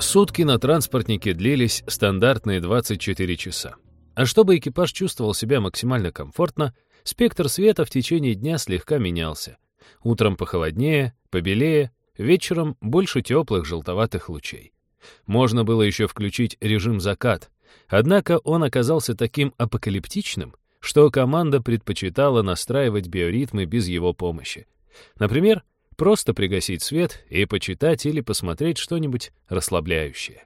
Сутки на транспортнике длились стандартные 24 часа. А чтобы экипаж чувствовал себя максимально комфортно, спектр света в течение дня слегка менялся. Утром похолоднее, побелее, вечером больше теплых желтоватых лучей. Можно было еще включить режим закат, однако он оказался таким апокалиптичным, что команда предпочитала настраивать биоритмы без его помощи. Например, просто пригасить свет и почитать или посмотреть что-нибудь расслабляющее.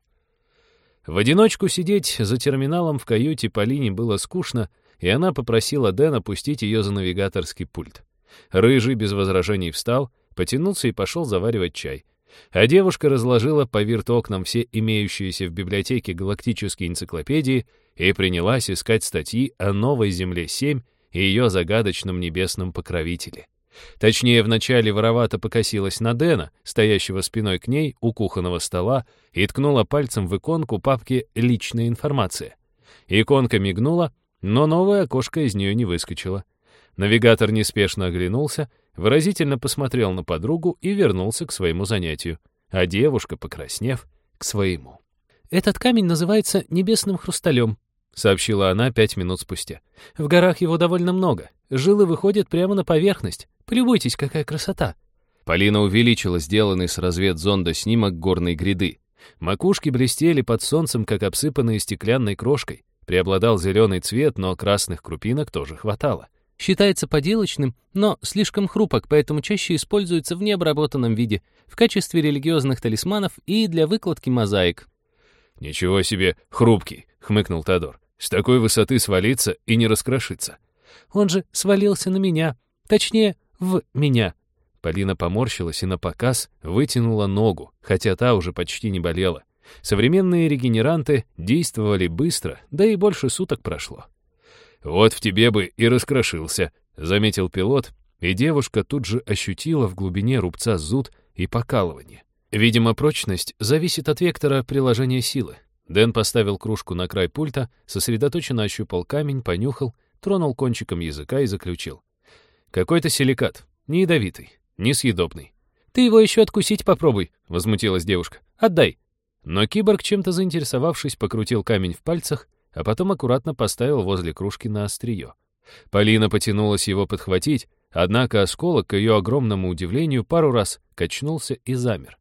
В одиночку сидеть за терминалом в каюте Полине было скучно, и она попросила Дэна пустить ее за навигаторский пульт. Рыжий без возражений встал, потянулся и пошел заваривать чай. А девушка разложила по вирт-окнам все имеющиеся в библиотеке галактические энциклопедии и принялась искать статьи о новой Земле-7 и ее загадочном небесном покровителе. Точнее, вначале воровато покосилась на Дэна, стоящего спиной к ней у кухонного стола, и ткнула пальцем в иконку папки «Личная информация». Иконка мигнула, но новое окошко из нее не выскочило. Навигатор неспешно оглянулся, выразительно посмотрел на подругу и вернулся к своему занятию, а девушка, покраснев, к своему. «Этот камень называется небесным хрусталем», — сообщила она 5 минут спустя. «В горах его довольно много. Жилы выходят прямо на поверхность. Полюбуйтесь, какая красота!» Полина увеличила сделанный с разведзонда снимок горной гряды. Макушки блестели под солнцем, как обсыпанные стеклянной крошкой. Преобладал зеленый цвет, но красных крупинок тоже хватало. «Считается поделочным, но слишком хрупок, поэтому чаще используется в необработанном виде, в качестве религиозных талисманов и для выкладки мозаик». «Ничего себе, хрупкий!» — хмыкнул Теодор. «С такой высоты свалиться и не раскрошиться». «Он же свалился на меня. Точнее, в меня». Полина поморщилась и напоказ вытянула ногу, хотя та уже почти не болела. Современные регенеранты действовали быстро, да и больше суток прошло. «Вот в тебе бы и раскрошился», — заметил пилот, и девушка тут же ощутила в глубине рубца зуд и покалывание. Видимо, прочность зависит от вектора приложения силы. Дэн поставил кружку на край пульта, сосредоточенно ощупал камень, понюхал, тронул кончиком языка и заключил. «Какой-то силикат, не ядовитый, не съедобный». «Ты его еще откусить попробуй», — возмутилась девушка. «Отдай». Но киборг, чем-то заинтересовавшись, покрутил камень в пальцах, а потом аккуратно поставил возле кружки на острие. Полина потянулась его подхватить, однако осколок, к ее огромному удивлению, пару раз качнулся и замер.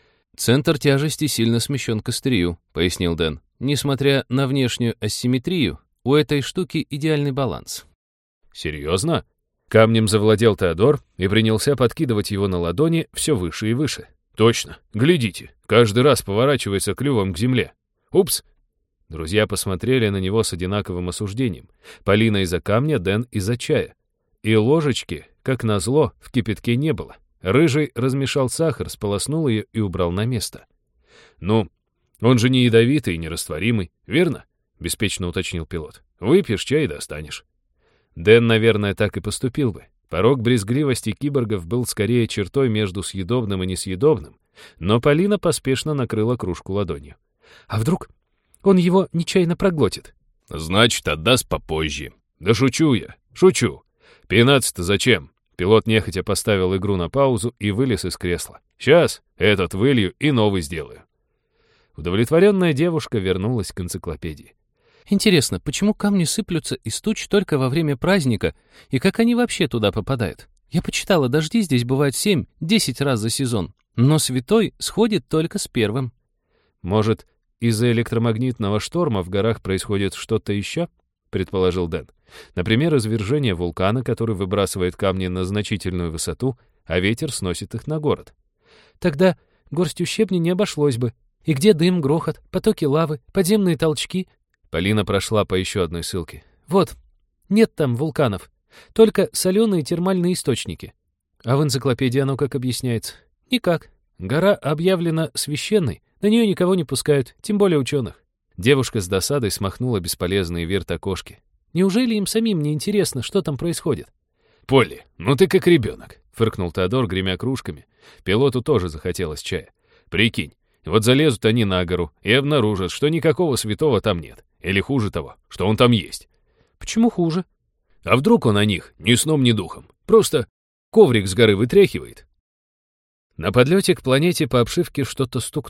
«Центр тяжести сильно смещен к острию», — пояснил Дэн. «Несмотря на внешнюю асимметрию, у этой штуки идеальный баланс». «Серьезно?» Камнем завладел Теодор и принялся подкидывать его на ладони все выше и выше. «Точно, глядите, каждый раз поворачивается клювом к земле. Упс!» Друзья посмотрели на него с одинаковым осуждением. Полина из-за камня, Дэн из-за чая. И ложечки, как назло, в кипятке не было. Рыжий размешал сахар, сполоснул ее и убрал на место. «Ну, он же не ядовитый и нерастворимый, верно?» — беспечно уточнил пилот. «Выпьешь чай и достанешь». Дэн, наверное, так и поступил бы. Порог брезгливости киборгов был скорее чертой между съедобным и несъедобным, но Полина поспешно накрыла кружку ладонью. «А вдруг он его нечаянно проглотит?» «Значит, отдаст попозже». «Да шучу я, шучу. Пинаться-то зачем?» Пилот нехотя поставил игру на паузу и вылез из кресла. «Сейчас этот вылью и новый сделаю». Удовлетворенная девушка вернулась к энциклопедии. «Интересно, почему камни сыплются из туч только во время праздника, и как они вообще туда попадают? Я почитала, дожди здесь бывают 7-10 раз за сезон, но святой сходит только с первым». «Может, из-за электромагнитного шторма в горах происходит что-то еще?» — предположил Дэн. «Например, извержение вулкана, который выбрасывает камни на значительную высоту, а ветер сносит их на город». «Тогда горстью щебня не обошлось бы. И где дым, грохот, потоки лавы, подземные толчки?» Полина прошла по еще одной ссылке. «Вот, нет там вулканов, только соленые термальные источники». «А в энциклопедии оно как объясняется?» «Никак. Гора объявлена священной, на нее никого не пускают, тем более ученых». Девушка с досадой смахнула бесполезные вирт-окошки. «Неужели им самим не интересно, что там происходит?» «Полли, ну ты как ребенок», — фыркнул Теодор, гремя кружками. Пилоту тоже захотелось чая. «Прикинь, вот залезут они на гору и обнаружат, что никакого святого там нет. Или хуже того, что он там есть». «Почему хуже?» «А вдруг он о них ни сном, ни духом? Просто коврик с горы вытряхивает?» На подлете к планете по обшивке что-то стукнуло.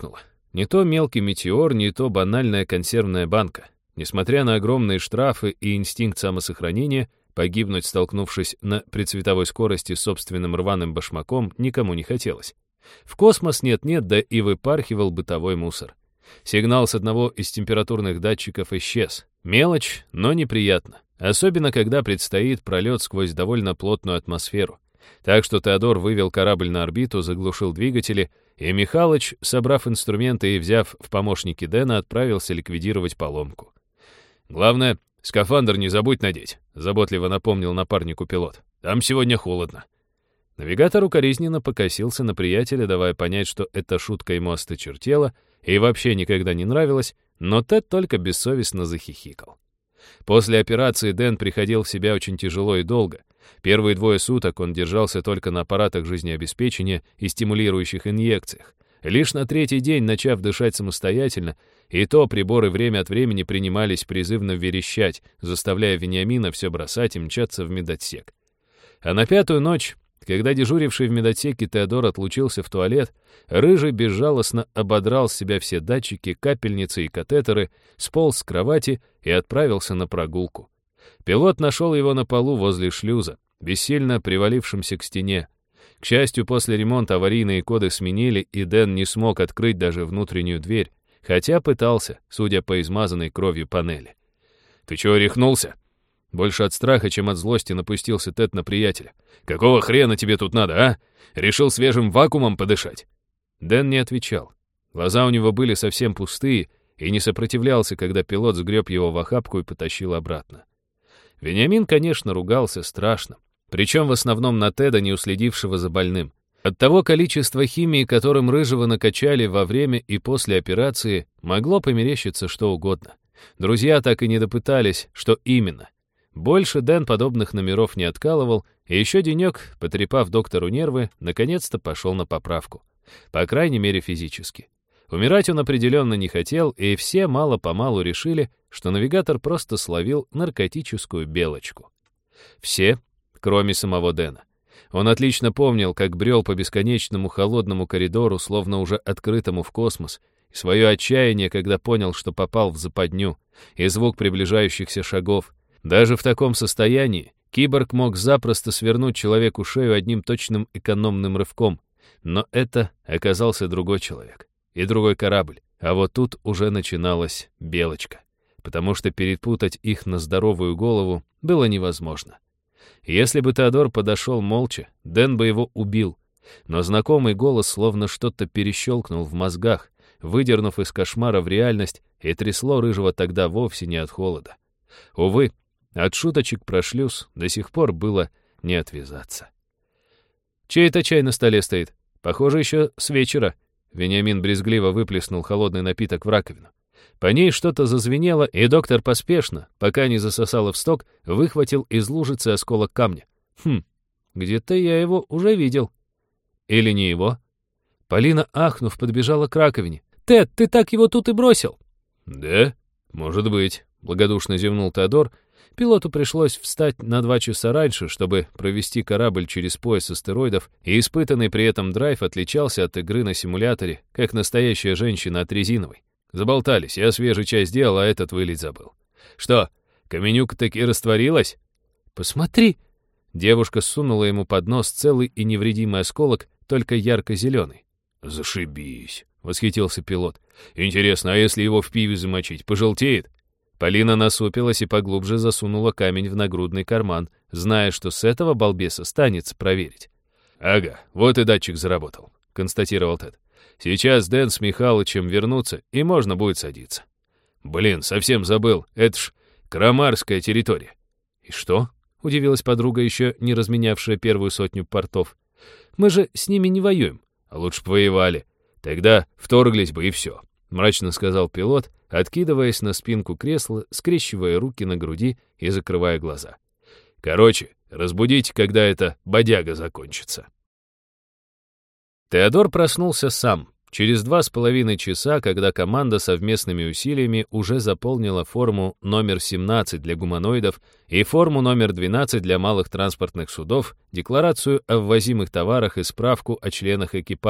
Не то мелкий метеор, не то банальная консервная банка. Несмотря на огромные штрафы и инстинкт самосохранения, погибнуть, столкнувшись на предсветовой скорости с собственным рваным башмаком, никому не хотелось. В космос нет-нет, да и выпархивал бытовой мусор. Сигнал с одного из температурных датчиков исчез. Мелочь, но неприятно. Особенно, когда предстоит пролет сквозь довольно плотную атмосферу. Так что Теодор вывел корабль на орбиту, заглушил двигатели, и Михалыч, собрав инструменты и взяв в помощники Дэна, отправился ликвидировать поломку. «Главное, скафандр не забудь надеть», — заботливо напомнил напарнику пилот. «Там сегодня холодно». Навигатор укоризненно покосился на приятеля, давая понять, что эта шутка ему осточертела и вообще никогда не нравилась, но Тед только бессовестно захихикал. После операции Дэн приходил в себя очень тяжело и долго. Первые 2 суток он держался только на аппаратах жизнеобеспечения и стимулирующих инъекциях. Лишь на 3-й день, начав дышать самостоятельно, и то приборы время от времени принимались призывно верещать, заставляя Вениамина все бросать и мчаться в медотсек. А на 5-ю ночь, когда дежуривший в медотсеке Теодор отлучился в туалет, Рыжий безжалостно ободрал с себя все датчики, капельницы и катетеры, сполз с кровати и отправился на прогулку. Пилот нашел его на полу возле шлюза, бессильно привалившимся к стене. К счастью, после ремонта аварийные коды сменили, и Дэн не смог открыть даже внутреннюю дверь, хотя пытался, судя по измазанной кровью панели. «Ты чего рехнулся?» Больше от страха, чем от злости напустился Тед на приятеля. «Какого хрена тебе тут надо, а? Решил свежим вакуумом подышать?» Дэн не отвечал. Глаза у него были совсем пустые, и не сопротивлялся, когда пилот сгреб его в охапку и потащил обратно. Вениамин, конечно, ругался страшно, причем в основном на Теда, не уследившего за больным. От того количества химии, которым Рыжего накачали во время и после операции, могло померещиться что угодно. Друзья так и не допытались, что именно. Больше Дэн подобных номеров не откалывал, и еще денек, потрепав доктору нервы, наконец-то пошел на поправку. По крайней мере, физически. Умирать он определенно не хотел, и все мало-помалу решили, что навигатор просто словил наркотическую белочку. Все, кроме самого Дэна. Он отлично помнил, как брел по бесконечному холодному коридору, словно уже открытому в космос, и свое отчаяние, когда понял, что попал в западню, и звук приближающихся шагов. Даже в таком состоянии киборг мог запросто свернуть человеку шею одним точным экономным рывком. Но это оказался другой человек и другой корабль. А вот тут уже начиналась белочка, потому что перепутать их на здоровую голову было невозможно. Если бы Теодор подошел молча, Дэн бы его убил. Но знакомый голос словно что-то перещелкнул в мозгах, выдернув из кошмара в реальность, и трясло Рыжего тогда вовсе не от холода. Увы, от шуточек про шлюз до сих пор было не отвязаться. «Чей это чай на столе стоит? Похоже, еще с вечера». Вениамин брезгливо выплеснул холодный напиток в раковину. По ней что-то зазвенело, и доктор поспешно, пока не засосало в сток, выхватил из лужицы осколок камня. Где-то я его уже видел. Или не его? Полина, ахнув, подбежала к раковине. «Тед, ты так его тут и бросил!» «Да, может быть», — благодушно зевнул Теодор. Пилоту пришлось встать на 2 часа раньше, чтобы провести корабль через пояс астероидов, и испытанный при этом драйв отличался от игры на симуляторе, как настоящая женщина от резиновой. Заболтались, я свежий чай сделал, а этот вылить забыл. «Что, Каменюка таки растворилась?» «Посмотри!» Девушка сунула ему под нос целый и невредимый осколок, только ярко-зеленый. «Зашибись!» — восхитился пилот. «Интересно, а если его в пиве замочить, пожелтеет?» Полина насупилась и поглубже засунула камень в нагрудный карман, зная, что с этого балбеса станется проверить. «Ага, вот и датчик заработал», — констатировал Тед. «Сейчас Дэн с Михалычем вернутся, и можно будет садиться». «Блин, совсем забыл, это ж Крамарская территория». «И что?» — удивилась подруга, еще не разменявшая 100 портов. «Мы же с ними не воюем». «А лучше б воевали. Тогда вторглись бы и все», — мрачно сказал пилот, откидываясь на спинку кресла, скрещивая руки на груди и закрывая глаза. «Короче, разбудите, когда эта бодяга закончится». Теодор проснулся сам, через 2,5 часа, когда команда совместными усилиями уже заполнила форму номер 17 для гуманоидов и форму номер 12 для малых транспортных судов, декларацию о ввозимых товарах и справку о членах экипажа,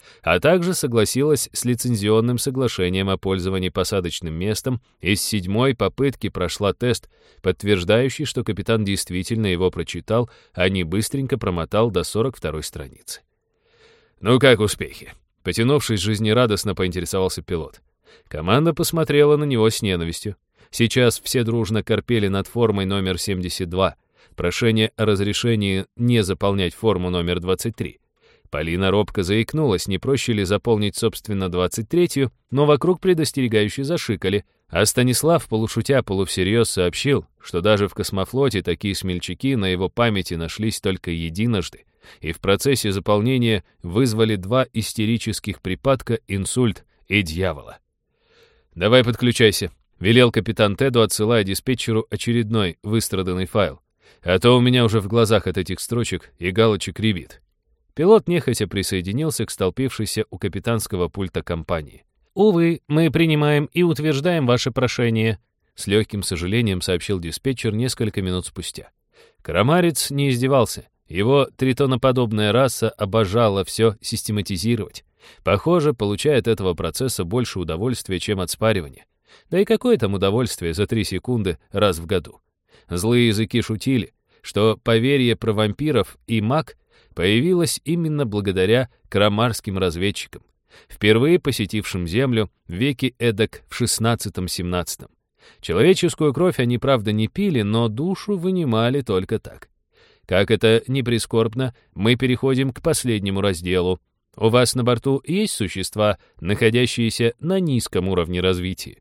а также согласилась с лицензионным соглашением о пользовании посадочным местом и с 7-й попытки прошла тест, подтверждающий, что капитан действительно его прочитал, а не быстренько промотал до 42-й страницы. «Ну как успехи?» Потянувшись, жизнерадостно поинтересовался пилот. Команда посмотрела на него с ненавистью. Сейчас все дружно корпели над формой номер 72. Прошение о разрешении не заполнять форму номер 23. Полина робко заикнулась, не проще ли заполнить, собственно, 23-ю, но вокруг предостерегающе зашикали, а Станислав, полушутя, полувсерьез сообщил, что даже в космофлоте такие смельчаки на его памяти нашлись только единожды, и в процессе заполнения вызвали 2 истерических припадка, инсульт и дьявола. «Давай подключайся», — велел капитан Теду, отсылая диспетчеру очередной выстраданный файл. «А то у меня уже в глазах от этих строчек и галочек рябит». Пилот нехотя присоединился к столпившейся у капитанского пульта компании. «Увы, мы принимаем и утверждаем ваше прошение», — с легким сожалением сообщил диспетчер несколько минут спустя. Крамарец не издевался. Его тритоноподобная раса обожала все систематизировать. Похоже, получая от этого процесса больше удовольствия, чем от спаривания. Да и какое там удовольствие за 3 секунды раз в году. Злые языки шутили, что поверье про вампиров и маг появилось именно благодаря крамарским разведчикам, впервые посетившим Землю в веке эдак в 16-17. Человеческую кровь они, правда, не пили, но душу вынимали только так. Как это ни прискорбно, мы переходим к последнему разделу. У вас на борту есть существа, находящиеся на низком уровне развития?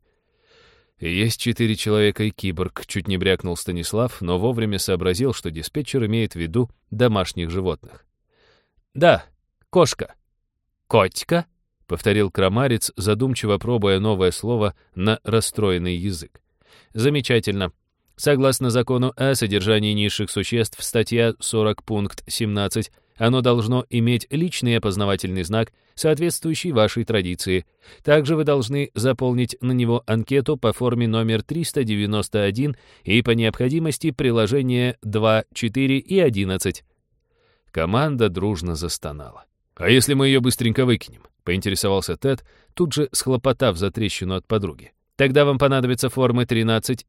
Есть 4 человека и киборг, чуть не брякнул Станислав, но вовремя сообразил, что диспетчер имеет в виду домашних животных. Да, кошка. Котика? Повторил крамарец, задумчиво пробуя новое слово на расстроенный язык. Замечательно. Согласно закону о содержании низших существ, статья 40, пункт 17, оно должно иметь личный опознавательный знак, соответствующий вашей традиции. Также вы должны заполнить на него анкету по форме номер 391 и по необходимости приложения 2, 4 и 11. Команда дружно застонала. «А если мы ее быстренько выкинем?» — поинтересовался Тед, тут же схлопотав за трещину от подруги. «Тогда вам понадобятся формы 13,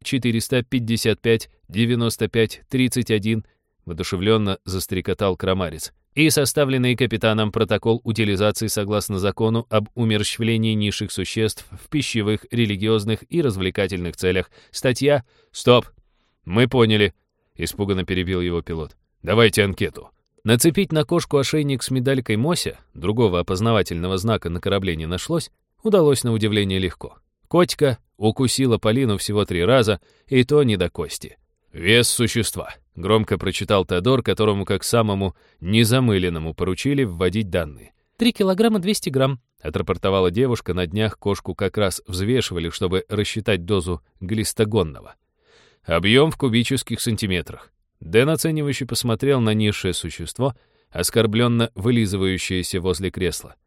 455, 95, 31», — воодушевленно застрекотал крамарец, «и составленный капитаном протокол утилизации согласно закону об умерщвлении низших существ в пищевых, религиозных и развлекательных целях. Статья...» «Стоп! Мы поняли», — испуганно перебил его пилот. «Давайте анкету». Нацепить на кошку ошейник с медалькой Мося, другого опознавательного знака на корабле не нашлось, удалось на удивление легко. Котика укусила Полину всего 3 раза, и то не до кости. «Вес существа», — громко прочитал Теодор, которому как самому незамыленному поручили вводить данные. 3 килограмма 200 грамм, — отрапортовала девушка, на днях кошку как раз взвешивали, чтобы рассчитать дозу глистогонного. Объем в кубических сантиметрах. Дэн оценивающе посмотрел на низшее существо, оскорбленно вылизывающееся возле кресла.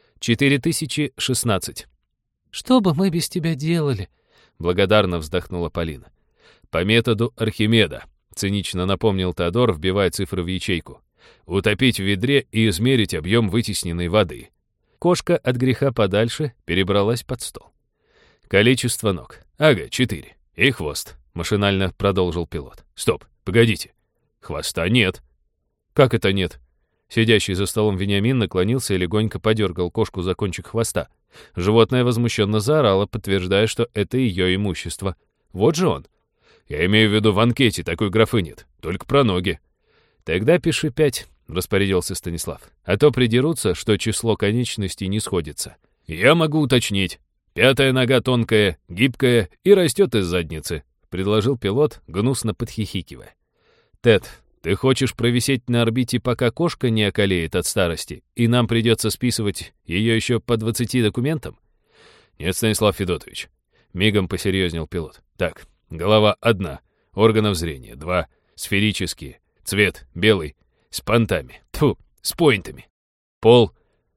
4016. «Что бы мы без тебя делали?» — благодарно вздохнула Полина. «По методу Архимеда», — цинично напомнил Теодор, вбивая цифры в ячейку. «Утопить в ведре и измерить объем вытесненной воды». Кошка от греха подальше перебралась под стол. «Количество ног. Ага, 4. И хвост», — машинально продолжил пилот. «Стоп, погодите. Хвоста нет». «Как это нет?» Сидящий за столом Вениамин наклонился и легонько подергал кошку за кончик хвоста. Животное возмущенно заорало, подтверждая, что это ее имущество. Вот же он. «Я имею в виду, в анкете такой графы нет, только про ноги». «Тогда пиши 5», — распорядился Станислав. «А то придерутся, что число конечностей не сходится». «Я могу уточнить. 5-я нога тонкая, гибкая и растет из задницы», — предложил пилот, гнусно подхихикивая. «Тед, ты хочешь провисеть на орбите, пока кошка не околеет от старости, и нам придется списывать ее еще по 20 документам?» «Нет, Станислав Федотович», — мигом посерьезнел пилот. «Так, голова 1, органов зрения 2, сферические, цвет белый, с понтами, тьфу, с поинтами. Пол...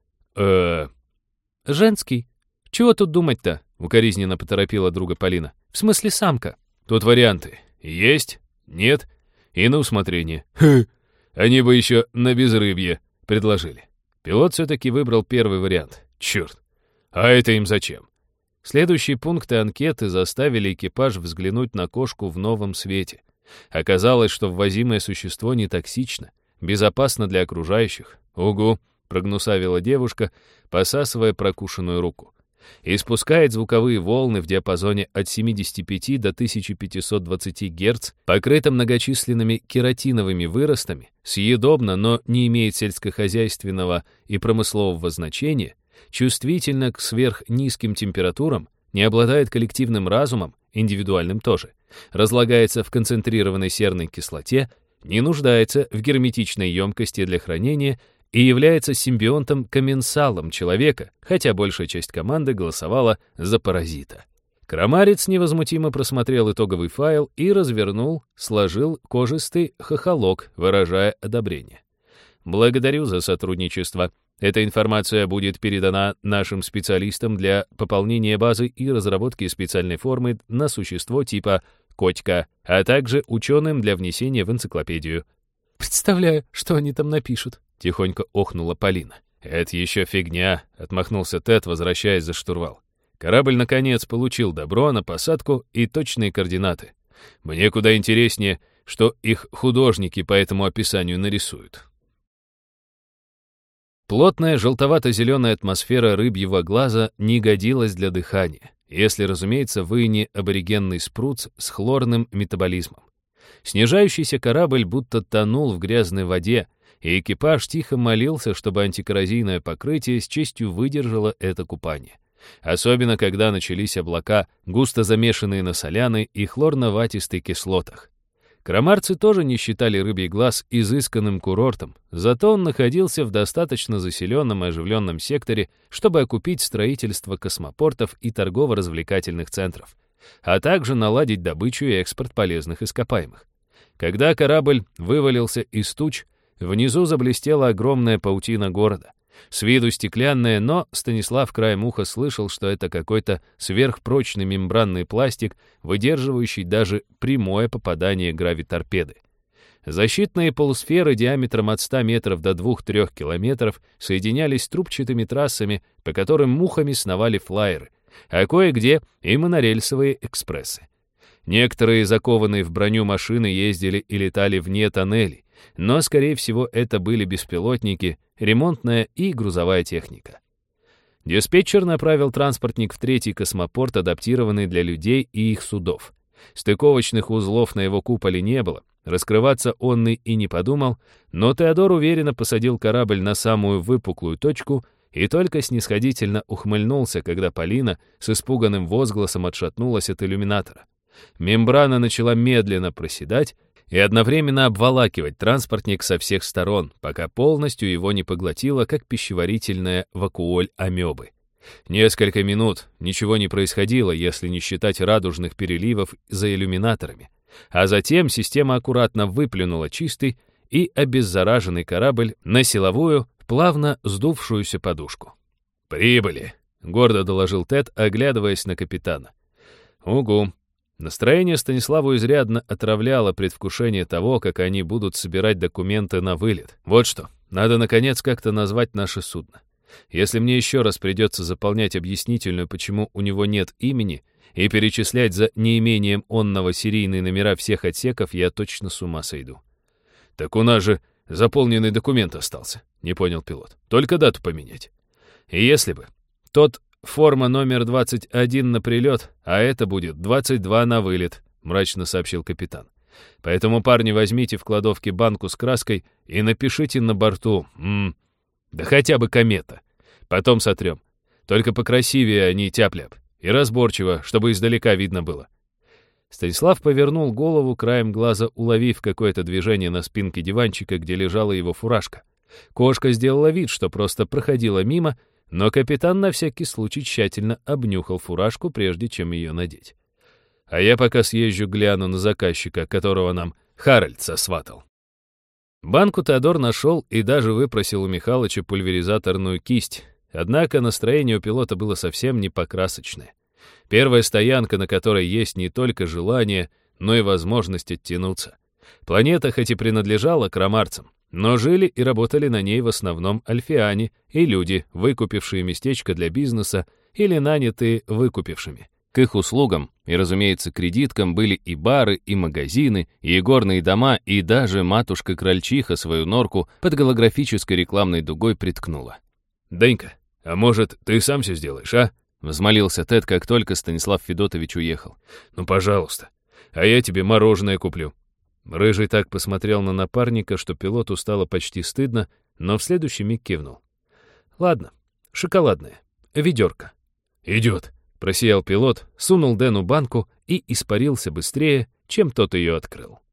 «Женский. Чего тут думать-то?» — укоризненно поторопила друга Полина. «В смысле самка?» «Тут варианты. Есть, нет и на усмотрение». Они бы еще на безрыбье предложили. Пилот все-таки выбрал первый вариант. Черт! А это им зачем? Следующие пункты анкеты заставили экипаж взглянуть на кошку в новом свете. Оказалось, что ввозимое существо не токсично, безопасно для окружающих. «Угу», — прогнусавила девушка, посасывая прокушенную руку. Испускает звуковые волны в диапазоне от 75 до 1520 Гц, покрыта многочисленными кератиновыми выростами, съедобна, но не имеет сельскохозяйственного и промыслового значения, чувствительна к сверхнизким температурам, не обладает коллективным разумом, индивидуальным тоже, разлагается в концентрированной серной кислоте, не нуждается в герметичной емкости для хранения и является симбионтом-комменсалом человека, хотя большая часть команды голосовала за паразита. Крамарец невозмутимо просмотрел итоговый файл и развернул, сложил кожистый хохолок, выражая одобрение. «Благодарю за сотрудничество. Эта информация будет передана нашим специалистам для пополнения базы и разработки специальной формы на существо типа «котика», а также ученым для внесения в энциклопедию». «Представляю, что они там напишут», — тихонько охнула Полина. «Это еще фигня», — отмахнулся Тед, возвращаясь за штурвал. Корабль, наконец, получил добро на посадку и точные координаты. Мне куда интереснее, что их художники по этому описанию нарисуют. Плотная желтовато-зеленая атмосфера рыбьего глаза не годилась для дыхания, если, разумеется, вы не аборигенный спрут с хлорным метаболизмом. Снижающийся корабль будто тонул в грязной воде, и экипаж тихо молился, чтобы антикоррозийное покрытие с честью выдержало это купание. Особенно, когда начались облака, густо замешанные на соляной и хлорно-ватистой кислотах. Крамарцы тоже не считали рыбий глаз изысканным курортом, зато он находился в достаточно заселенном и оживленном секторе, чтобы окупить строительство космопортов и торгово-развлекательных центров, а также наладить добычу и экспорт полезных ископаемых. Когда корабль вывалился из туч, внизу заблестела огромная паутина города. С виду стеклянная, но Станислав краем уха слышал, что это какой-то сверхпрочный мембранный пластик, выдерживающий даже прямое попадание гравиторпеды. Защитные полусферы диаметром от 100 метров до 2-3 километров соединялись трубчатыми трассами, по которым мухами сновали флайеры, а кое-где и монорельсовые экспрессы. Некоторые закованные в броню машины ездили и летали вне тоннелей, но, скорее всего, это были беспилотники, ремонтная и грузовая техника. Диспетчер направил транспортник в третий космопорт, адаптированный для людей и их судов. Стыковочных узлов на его куполе не было, раскрываться он и не подумал, но Теодор уверенно посадил корабль на самую выпуклую точку и только снисходительно ухмыльнулся, когда Полина с испуганным возгласом отшатнулась от иллюминатора. Мембрана начала медленно проседать и одновременно обволакивать транспортник со всех сторон, пока полностью его не поглотила, как пищеварительная вакуоль амебы. Несколько минут ничего не происходило, если не считать радужных переливов за иллюминаторами, а затем система аккуратно выплюнула чистый и обеззараженный корабль на силовую, плавно сдувшуюся подушку. «Прибыли», — гордо доложил Тед, оглядываясь на капитана. «Угу». Настроение Станиславу изрядно отравляло предвкушение того, как они будут собирать документы на вылет. Вот что, надо, наконец, как-то назвать наше судно. Если мне еще раз придется заполнять объяснительную, почему у него нет имени, и перечислять за неимением онного серийные номера всех отсеков, я точно с ума сойду. «Так у нас же заполненный документ остался», — не понял пилот. «Только дату поменять». И если бы тот форма номер 21 на прилет, а это будет 22 на вылет, мрачно сообщил капитан. Поэтому, парни, возьмите в кладовке банку с краской и напишите на борту, да хотя бы комета. Потом сотрем. Только покрасивее, а не тяп-ляп. И разборчиво, чтобы издалека видно было. Станислав повернул голову, краем глаза уловив какое-то движение на спинке диванчика, где лежала его фуражка. Кошка сделала вид, что просто проходила мимо, но капитан на всякий случай тщательно обнюхал фуражку, прежде чем ее надеть. А я пока съезжу гляну на заказчика, которого нам Харальд сосватал. Банку Теодор нашел и даже выпросил у Михалыча пульверизаторную кисть, однако настроение у пилота было совсем не покрасочное. Первая стоянка, на которой есть не только желание, но и возможность оттянуться. Планета хоть и принадлежала крамарцам, Но жили и работали на ней в основном альфиане и люди, выкупившие местечко для бизнеса или нанятые выкупившими. К их услугам и, разумеется, кредиткам были и бары, и магазины, и игорные дома, и даже матушка-крольчиха свою норку под голографической рекламной дугой приткнула. «Денька, а может, ты сам все сделаешь, а?» — взмолился Тед, как только Станислав Федотович уехал. «Ну, пожалуйста, а я тебе мороженое куплю». Рыжий так посмотрел на напарника, что пилоту стало почти стыдно, но в следующий миг кивнул. «Ладно, шоколадное, ведерко». «Идет», — просиял пилот, сунул Дэну банку и испарился быстрее, чем тот ее открыл.